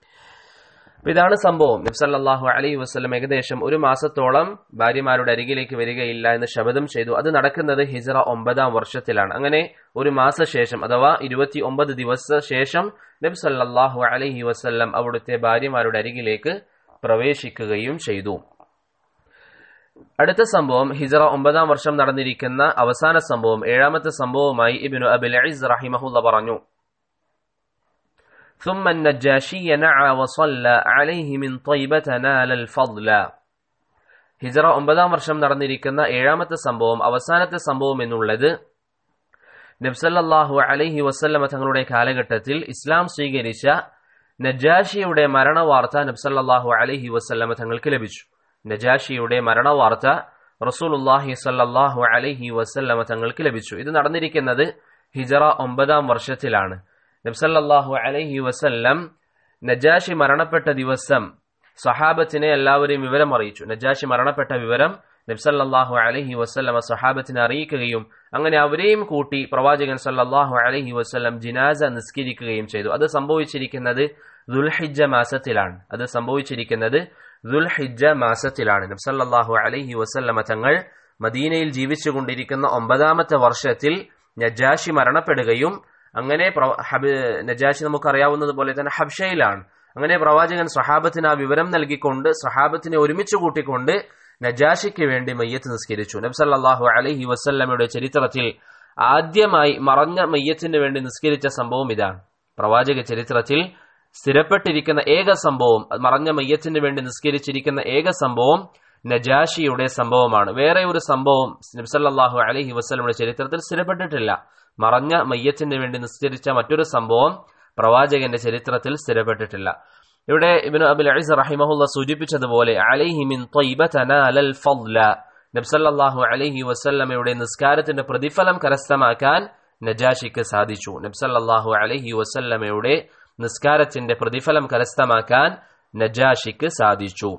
ഇതാണ് സംഭവം. നബി സല്ലല്ലാഹു അലൈഹി വസല്ലം ഏകദേശം ഒരു മാസത്തോളം ഭാര്യമാരുടെ അരികിലേക്ക് വരികയില്ല എന്ന് ശപഥം ചെയ്തു. അത് നടക്കുന്നത് ഹിജ്റ 9-ാം വർഷത്തിലാണ്. അങ്ങനെ ഒരു മാസശേഷം അഥവാ 29 ദിവസ ശേഷം നബി സല്ലല്ലാഹു അലൈഹി വസല്ലം അവിടുത്തെ ഭാര്യമാരുടെ അരികിലേക്ക് പ്രവേശിക്കുകയും ചെയ്തു. അടുത്ത സംഭവം ഹിജ്റ 9-ാം വർഷം നടന്നിരിക്കുന്ന അവസാന സംഭവം, 7-ാമത്തെ സംഭവമായി ഇബ്നു അബിൽ ഇസ് റഹിമഹുല്ല പറഞ്ഞു, ثم النجاشي نعى وصلى عليه من طيبة نال الفضل. ഹിജ്റ 9-ാം വർഷം നടന്നിരിക്കുന്ന 7-ാമത്തെ സംഭവം, അവസാനത്തെ സംഭവം എന്നുള്ളത് നബി സല്ലല്ലാഹു അലൈഹി വസല്ലമ തങ്ങളുടെ കാലഘട്ടത്തിൽ ഇസ്ലാം സ്വീകരിച്ച നജാഷിയുടെ മരണവാർത്ത നബി സല്ലല്ലാഹു അലൈഹി വസല്ലമ തങ്ങൾക്ക് ലഭിച്ചു. നജാഷിയുടെ മരണവാർത്ത റസൂലുള്ളാഹി സല്ലല്ലാഹു അലൈഹി വസല്ലമ തങ്ങൾക്ക് ലഭിച്ചു. ഇത് നടന്നിരിക്കുന്നത് ഹിജ്റ 9-ാം വർഷത്തിലാണ്. നബി സല്ലല്ലാഹു അലൈഹി വസല്ലം നജാഷി മരണപ്പെട്ട ദിവസം സഹാബത്തിനെ എല്ലാവരെയും വിവരം അറിയിച്ചു. നജാഷി മരണപ്പെട്ട വിവരം നബി സല്ലല്ലാഹു അലൈഹി വസല്ലം സഹാബത്തിനെ അറിയിക്കുകയും അങ്ങനെ അവരെയും കൂട്ടി പ്രവാചകൻ സല്ലല്ലാഹു അലൈഹി വസല്ലം ജിനാസ നിസ്കരിക്കുകയും ചെയ്തു. അത് സംഭവിച്ചിരിക്കുന്നത് ദുൽഹിജ്ജ മാസത്തിലാണ്. നബി സല്ലല്ലാഹു അലൈഹി വസല്ലം തങ്ങൾ മദീനയിൽ ജീവിച്ചുകൊണ്ടിരിക്കുന്ന 9-ാമത്തെ വർഷത്തിൽ നജാഷി മരണപ്പെടുകയും അങ്ങനെ നജാഷി നമുക്കറിയാവുന്നതുപോലെ തന്നെ ഹബ്ഷയിലാണ്. അങ്ങനെ പ്രവാചകൻ സ്വഹാബത്തിന് ആ വിവരം നൽകിക്കൊണ്ട് സ്വഹാബത്തിനെ ഒരുമിച്ച് കൂട്ടിക്കൊണ്ട് നജാഷിക്ക് വേണ്ടി മയ്യത്ത് നിസ്കരിച്ചു. നബി സല്ലല്ലാഹു അലൈഹി വസല്ലമയുടെ ചരിത്രത്തിൽ ആദ്യമായി മറഞ്ഞ മയ്യത്തിന് വേണ്ടി നിസ്കരിച്ച സംഭവം ഇതാണ്. പ്രവാചക ചരിത്രത്തിൽ സ്ഥിരപ്പെട്ടിരിക്കുന്ന ഏക സംഭവം, മറഞ്ഞ മയ്യത്തിന് വേണ്ടി നിസ്കരിച്ചിരിക്കുന്ന ഏക സംഭവം നജാഷിയുടെ സംഭവമാണ്. വേറെ ഒരു സംഭവം നബി സല്ലല്ലാഹു അലൈഹി വസല്ലമയുടെ ചരിത്രത്തിൽ സ്ഥിരപ്പെട്ടിട്ടില്ല. മറഞ്ഞ മയ്യത്തിന് വേണ്ടി നിസ്കരിച്ച മറ്റൊരു സംഭവം പ്രവാചകന്റെ ചരിത്രത്തിൽ സ്ഥിരപ്പെട്ടിട്ടില്ല. ഇവിടെ ഇബ്നു അബിൽ ഇസ് റഹിമഹുല്ല സൂചിപ്പിച്ചതുപോലെ അലൈഹി മിൻ ത്വയ്ബത നാലൽ ഫദ്ല, നബി സല്ലല്ലാഹു അലൈഹി വസല്ലമയുടെ നിസ്കാരത്തിന്റെ പ്രതിഫലം കരസ്ഥമാക്കാൻ നജാഷിക്ക് സാധിച്ചു. നബി സല്ലല്ലാഹു അലൈഹി വസല്ലമയുടെ നിസ്കാരത്തിന്റെ പ്രതിഫലം കരസ്ഥമാക്കാൻ നജാഷിക്ക് സാധിച്ചു.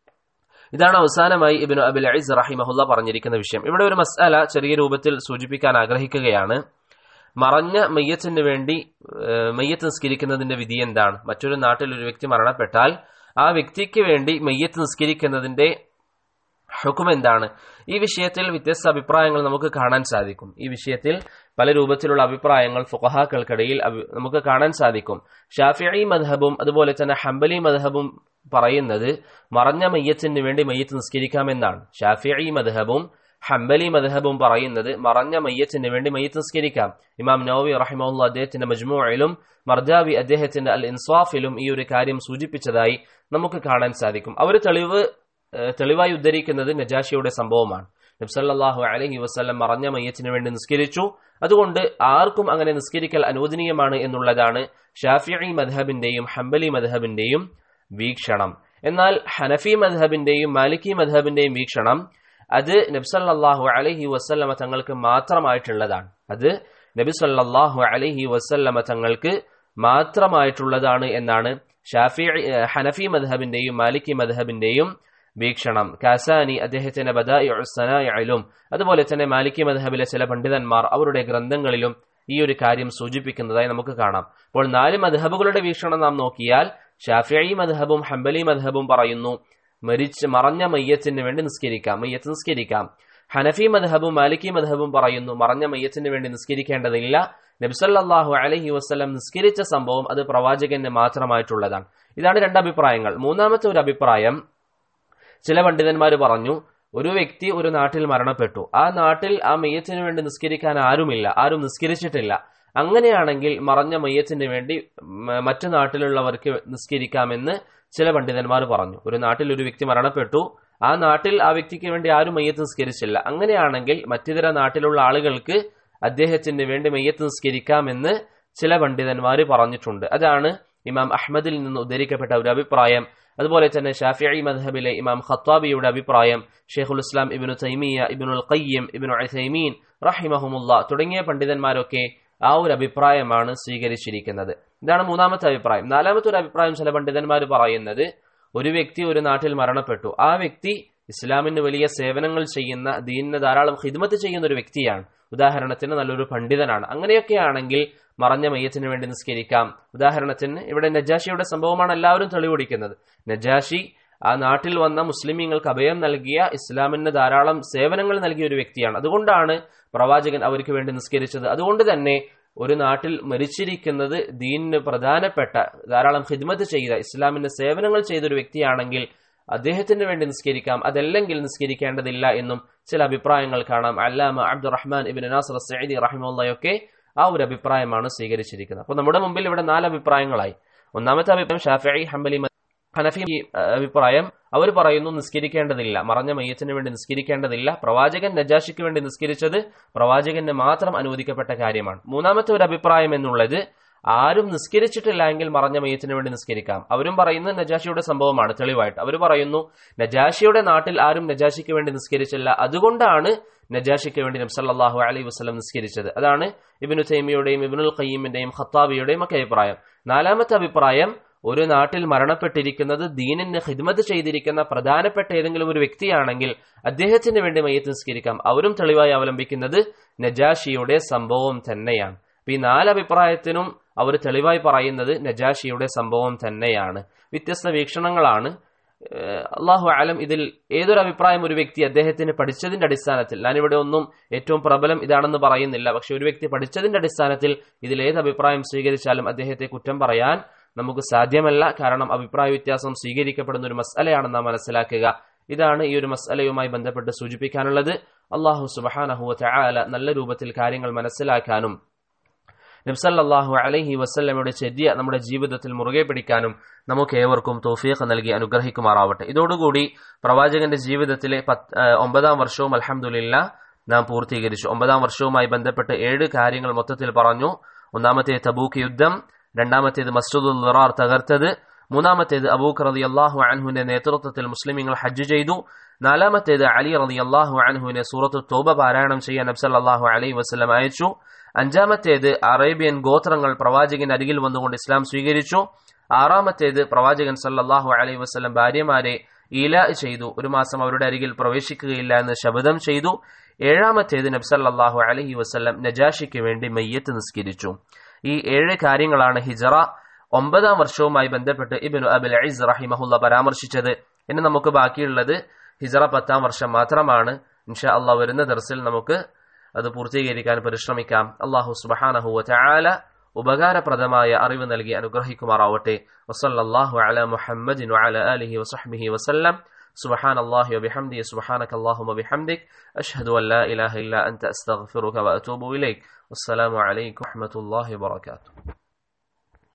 ഇതാണ് അവസാനമായി ഇബ്നു അബിൽ ഇസ് റഹിമഹുല്ല പറഞ്ഞിരിക്കുന്ന വിഷയം. ഇവിടെ ഒരു മസ്അല ചെറിയ രൂപത്തിൽ സൂചിപ്പിക്കാൻ ആഗ്രഹിക്കുകയാണ്. മറഞ്ഞ മയ്യത്തിന് വേണ്ടി മയ്യത്ത് നിസ്കരിക്കുന്നതിന്റെ വിധി എന്താണ്? മറ്റൊരു നാട്ടിൽ ഒരു വ്യക്തി മരണപ്പെട്ടാൽ ആ വ്യക്തിക്ക് വേണ്ടി മയ്യത്ത് നിസ്കരിക്കുന്നതിന്റെ ഹുക്ം എന്താണ്? ഈ വിഷയത്തിൽ വ്യത്യസ്ത അഭിപ്രായങ്ങൾ നമുക്ക് കാണാൻ സാധിക്കും. ഈ വിഷയത്തിൽ പല രൂപത്തിലുള്ള അഭിപ്രായങ്ങൾ ഫുഖഹാക്കൾക്കിടയിൽ നമുക്ക് കാണാൻ സാധിക്കും. ഷാഫിഈ മദ്ഹബും അതുപോലെ തന്നെ ഹംബലി മദ്ഹബും പറയുന്നത് മറഞ്ഞ മയ്യത്തിന് വേണ്ടി മയ്യത്ത് നിസ്കരിക്കാമെന്നാണ്. ഷാഫിഈ മദ്ഹബും ഹംബലി മദ്ഹബും പറയുന്നത് മറഞ്ഞ മയ്യത്തിന് വേണ്ടി മയ്യത്ത് നിസ്കരിക്കാം. ഇമാം നവവി റഹിമഹുല്ലാഹ് അദ്ദേഹത്തിന്റെ മജ്മൂഇലും മർജാവി അദ്ദേഹത്തിന്റെ അൽ ഇൻസാഫിലും ഈ ഒരു കാര്യം സൂചിപ്പിച്ചതായി നമുക്ക് കാണാൻ സാധിക്കും. അവർ തെളിവായി ഉദ്ധരിക്കുന്നത് നജാഷിയുടെ സംഭവമാണ്. നബി സല്ലല്ലാഹു അലൈഹി വസല്ലം മറഞ്ഞ മയ്യത്തിന് വേണ്ടി നിസ്കരിച്ചു. അതുകൊണ്ട് ആർക്കും അങ്ങനെ നിസ്കരിക്കൽ അനുവദനീയമാണ് എന്നുള്ളതാണ് ഷാഫിഈ മദ്ഹബിന്റെയും ഹംബലി മദ്ഹബിന്റെയും വീക്ഷണം. എന്നാൽ ഹനഫി മദ്ഹബിന്റെയും മാലിക്കി മദ്ഹബിന്റെയും വീക്ഷണം അത് നബി സല്ലല്ലാഹു അലൈഹി വസല്ലമ തങ്ങൾക്ക് മാത്രമായിട്ടുള്ളതാണ്. അത് നബി സല്ലല്ലാഹു അലൈഹി വസല്ലമ തങ്ങൾക്ക് മാത്രമായിട്ടുള്ളതാണ് എന്നാണ് ഹനഫി മദ്ഹബിന്റെയും മാലിക്കി മദ്ഹബിന്റെയും വീക്ഷണം. കാസാനി അദ്ദേഹത്തിന്റെ ബദാഇഉസ് സനാഇലും അതുപോലെ തന്നെ മാലിക്കി മദ്ഹബിലെ ചില പണ്ഡിതന്മാർ അവരുടെ ഗ്രന്ഥങ്ങളിലും ഈ ഒരു കാര്യം സൂചിപ്പിക്കുന്നതായി നമുക്ക് കാണാം. അപ്പോൾ 4 മദ്ഹബുകളുടെ വീക്ഷണം നാം നോക്കിയാൽ ഷാഫിഈ മദ്ഹബും ഹംബലി മദ്ഹബും പറയുന്നു മറഞ്ഞ മയ്യത്തിന് വേണ്ടി മയ്യത്ത് നിസ്കരിക്കാം. ഹനഫി മദ്ഹബും മാലിക്കി മദ്ഹബും പറയുന്നു മറഞ്ഞ മയ്യത്തിന് വേണ്ടി നിസ്കരിക്കേണ്ടതില്ല. നബി സല്ലല്ലാഹു അലൈഹി വസല്ലം നിസ്കരിച്ച സംഭവം അത് പ്രവാചകന് മാത്രമായിട്ടുള്ളതാണ്. ഇതാണ് 2 അഭിപ്രായങ്ങൾ. മൂന്നാമത്തെ ഒരു അഭിപ്രായം, ചില പണ്ഡിതന്മാർ പറഞ്ഞു ഒരു വ്യക്തി ഒരു നാട്ടിൽ മരണപ്പെട്ടു, ആ നാട്ടിൽ ആ മയ്യത്തിന് വേണ്ടി നിസ്കരിക്കാൻ ആരുമില്ല, ആരും നിസ്കരിച്ചിട്ടില്ല. അങ്ങനെയാണെങ്കിൽ മറഞ്ഞ മയ്യത്തിന് വേണ്ടി മറ്റു നാട്ടിലുള്ളവർക്ക് നിസ്കരിക്കാമെന്ന് ചില പണ്ഡിതന്മാർ പറഞ്ഞു. ഒരു നാട്ടിൽ ഒരു വ്യക്തി മരണപ്പെട്ടു, ആ നാട്ടിൽ ആ വ്യക്തിക്ക് വേണ്ടി ആരും മയ്യത്ത് നിസ്കരിച്ചില്ല, അങ്ങനെയാണെങ്കിൽ മറ്റിതര നാട്ടിലുള്ള ആളുകൾക്ക് അദ്ദേഹത്തിന് വേണ്ടി മയ്യത്ത് നിസ്കരിക്കാമെന്ന് ചില പണ്ഡിതന്മാർ പറഞ്ഞിട്ടുണ്ട്. അതാണ് ഇമാം അഹ്മദിൽ നിന്ന് ഉദ്ധരിക്കപ്പെട്ട ഒരു അഭിപ്രായം. അതുപോലെ തന്നെ ഷാഫിഈ മദ്ഹബിലെ ഇമാം ഖത്താബിയുടെ അഭിപ്രായം, ഷെയ്ഖുൽ ഇസ്ലാം ഇബ്നു തൈമിയ, ഇബ്നുൽ ഖയ്യിം, ഇബ്നു ഉസൈമീൻ റഹിമഹുമുല്ലാ തുടങ്ങിയ പണ്ഡിതന്മാരൊക്കെ ആ ഒരു അഭിപ്രായമാണ് സ്വീകരിച്ചിരിക്കുന്നത്. ഇതാണ് മൂന്നാമത്തെ അഭിപ്രായം. നാലാമത്തെ ഒരു അഭിപ്രായം ചില പണ്ഡിതന്മാർ പറയുന്നത്, ഒരു വ്യക്തി ഒരു നാട്ടിൽ മരണപ്പെട്ടു, ആ വ്യക്തി ഇസ്ലാമിന് വലിയ സേവനങ്ങൾ ചെയ്യുന്ന, ദീനിന് ധാരാളം ഖിദ്മത്ത് ചെയ്യുന്ന ഒരു വ്യക്തിയാണ്, ഉദാഹരണത്തിന് നല്ലൊരു പണ്ഡിതനാണ്. അങ്ങനെയൊക്കെയാണെങ്കിൽ മറഞ്ഞ മയ്യത്തിന് വേണ്ടി നിസ്കരിക്കാം. ഉദാഹരണത്തിന് ഇവിടെ നജാഷിയുടെ സംഭവമാണ് എല്ലാവരും തെളിവൊടിക്കുന്നത്. നജാഷി ആ നാട്ടിൽ വന്ന മുസ്ലിമീങ്ങൾക്ക് അഭയം നൽകിയ, ഇസ്ലാമിന് ധാരാളം സേവനങ്ങൾ നൽകിയ ഒരു വ്യക്തിയാണ്. അതുകൊണ്ടാണ് പ്രവാചകൻ അവർക്ക് വേണ്ടി നിസ്കരിച്ചത്. അതുകൊണ്ട് തന്നെ ഒരു നാട്ടിൽ മരിച്ചിരിക്കുന്നത് ദീനിന് പ്രധാനപ്പെട്ട, ധാരാളം ഖിദ്മത്ത് ചെയ്ത, ഇസ്ലാമിന് സേവനങ്ങൾ ചെയ്ത ഒരു വ്യക്തിയാണെങ്കിൽ അദ്ദേഹത്തിന് വേണ്ടി നിസ്കരിക്കാം, അതല്ലെങ്കിൽ നിസ്കരിക്കേണ്ടതില്ല എന്നും ചില അഭിപ്രായങ്ങൾ കാണാം. അല്ലാമ അബ്ദുറഹ്മാൻ ഇബ്നു നാസിർ അസ്സഈദി റഹിമഹുല്ലാഹയൊക്കെ ആ ഒരു അഭിപ്രായമാണ് സ്വീകരിച്ചിരിക്കുന്നത്. അപ്പോൾ നമ്മുടെ മുമ്പിൽ ഇവിടെ 4 അഭിപ്രായങ്ങളായി. ഒന്നാമത്തെ അഭിപ്രായം ഷാഫിഈ, ഹംബലി, ഹനഫി അഭിപ്രായം. അവർ പറയുന്നു നിസ്കരിക്കേണ്ടതില്ല, മറഞ്ഞ മയ്യത്തിന് വേണ്ടി നിസ്കരിക്കേണ്ടതില്ല. പ്രവാചകൻ നജാഷിക്ക് വേണ്ടി നിസ്കരിച്ചത് പ്രവാചകന് മാത്രം അനുവദിക്കപ്പെട്ട കാര്യമാണ്. മൂന്നാമത്തെ ഒരു അഭിപ്രായം എന്നുള്ളത്, ആരും നിസ്കരിച്ചിട്ടില്ല എങ്കിൽ മറഞ്ഞ മയ്യത്തിന് വേണ്ടി നിസ്കരിക്കാം. അവരും പറയുന്നത് നജാഷിയുടെ സംഭവമാണ് തെളിവായിട്ട്. അവർ പറയുന്നു നജാഷിയുടെ നാട്ടിൽ ആരും നജാഷിക്ക് വേണ്ടി നിസ്കരിച്ചില്ല, അതുകൊണ്ടാണ് നജാഷിക്ക് വേണ്ടി നബി സല്ലല്ലാഹു അലൈഹി വസല്ലം നിസ്കരിച്ചത്. അതാണ് ഇബ്നു തൈമിയയുടെയും ഇബ്നുൽ ഖയ്യിമിന്റെയും ഖത്താബിയുടെയും ഒക്കെ അഭിപ്രായം. നാലാമത്തെ അഭിപ്രായം, ഒരു നാട്ടിൽ മരണപ്പെട്ടിരിക്കുന്നത് ദീനിന് ഖിദ്മത്ത് ചെയ്തിരിക്കുന്ന പ്രധാനപ്പെട്ട ഏതെങ്കിലും ഒരു വ്യക്തിയാണെങ്കിൽ അദ്ദേഹത്തിന് വേണ്ടി മയ്യത്ത് നിസ്കരിക്കാം. അവരും തെളിവായി അവലംബിക്കുന്നത് നജാഷിയുടെ സംഭവം തന്നെയാണ്. ഈ 4 അഭിപ്രായത്തിനും അവർ തെളിവായി പറയുന്നത് നജാഷിയുടെ സംഭവം തന്നെയാണ്. വ്യത്യസ്ത വീക്ഷണങ്ങളാണ്. അല്ലാഹു അലം, ഇതിൽ ഏതൊരു അഭിപ്രായം ഒരു വ്യക്തി അദ്ദേഹത്തിന് പഠിച്ചതിന്റെ അടിസ്ഥാനത്തിൽ, ഞാനിവിടെ ഒന്നും ഏറ്റവും പ്രബലം ഇതാണെന്ന് പറയുന്നില്ല, പക്ഷെ ഒരു വ്യക്തി പഠിച്ചതിന്റെ അടിസ്ഥാനത്തിൽ ഇതിൽ ഏത് അഭിപ്രായം സ്വീകരിച്ചാലും അദ്ദേഹത്തെ കുറ്റം പറയാൻ നമുക്ക് സാധ്യമല്ല. കാരണം അഭിപ്രായ വ്യത്യാസം സ്വീകരിക്കപ്പെടുന്ന ഒരു മസ്അലയാണെന്ന് നാം മനസ്സിലാക്കുക. ഇതാണ് ഈ ഒരു മസ്അലയുമായി ബന്ധപ്പെട്ട് സൂചിപ്പിക്കാനുള്ളത്. അല്ലാഹു സുബ്ഹാനഹു വ തആല നല്ല രൂപത്തിൽ കാര്യങ്ങൾ മനസ്സിലാക്കാനും നബി സല്ലല്ലാഹു അലൈഹി വസല്ലമയുടെ ചര്യ നമ്മുടെ ജീവിതത്തിൽ മുറുകെ പിടിക്കാനും നമുക്ക് ഏവർക്കും തൗഫീഖ് നൽകി അനുഗ്രഹിക്കുമാറാവട്ടെ. ഇതോടുകൂടി പ്രവാചകന്റെ ജീവിതത്തിലെ 9ാം വർഷവും അൽഹംദുലില്ലാഹ് നാം പൂർത്തീകരിച്ചു. 9ാം വർഷവുമായി ബന്ധപ്പെട്ട് 7 കാര്യങ്ങൾ മൊത്തത്തിൽ പറഞ്ഞു. ഒന്നാമത്തേത് തബൂക്ക് യുദ്ധം, രണ്ടാമത്തേത് മസ്ജിദുൽ ദിറാർ തകർത്തത്, മൂന്നാമത്തേത് അബൂബക്കർ റളിയല്ലാഹു അൻഹുവിന്റെ നേതൃത്വത്തിൽ മുസ്ലിമീങ്ങൾ ഹജ്ജ് ചെയ്തു, നാലാമത്തേത് അലി റളിയല്ലാഹു അൻഹുവിനെ സൂറത്തു തൗബ പാരായണം ചെയ്യാൻ നബി സല്ലല്ലാഹു അലൈഹി വസല്ലം അയച്ചു, അഞ്ചാമത്തേത് അറേബ്യൻ ഗോത്രങ്ങൾ പ്രവാചകന്റെ അരികിൽ വന്നുകൊണ്ട് ഇസ്ലാം സ്വീകരിച്ചു, ആറാമത്തേത് പ്രവാചകൻ സല്ലല്ലാഹു അലൈഹി വസല്ലം ഭാര്യമാരെ ഈലാ ചെയ്തു, 1 മാസം അവരുടെ അരികിൽ പ്രവേശിക്കുകയില്ല എന്ന് ശപഥം ചെയ്തു, ഏഴാമത്തേത് നബി സല്ലല്ലാഹു അലൈഹി വസല്ലം നജാഷിക്ക് വേണ്ടി മയ്യത്ത് നിസ്കരിച്ചു. ഈ 7 കാര്യങ്ങളാണ് ഹിജ്റ 9ാം വർഷവുമായി ബന്ധപ്പെട്ട് ഇബ്നു അബിൽ ഇസ് റഹിമഹുല്ലാ പരാമർശിച്ചത്. ഇനി നമുക്ക് ബാക്കിയുള്ളത് ഹിജ്റ 10ാം വർഷം മാത്രമാണ്. ഇൻഷാ അല്ലാഹ് വരുന്ന ദർസിൽ നമുക്ക് അത് പൂർത്തീകരിക്കാൻ പരിശ്രമിക്കാം. അല്ലാഹു സുബ്ഹാനഹു വ തആല ഉപകാരപ്രദമായ അറിവ് നൽകി അനുഗ്രഹിക്കുമാറാവട്ടെ. വസല്ലല്ലാഹു അലാ മുഹമ്മദിൻ വഅലാ ആലിഹി വസഹ്ബിഹി വസല്ലം. സുബ്ഹാനല്ലാഹി വബിഹംദിഹി സുബ്ഹാനകല്ലാഹുമ്മ വബിഹംദിക് അഷ്ഹദു അൻ ലാ ഇലാഹ ഇല്ലാ അൻത അസ്തഗ്ഫിറുക വഅതൂബു ഇലൈക്. വസ്സലാമു അലൈക്കും വറഹ്മത്തുള്ളാഹി വബറകാതുഹു.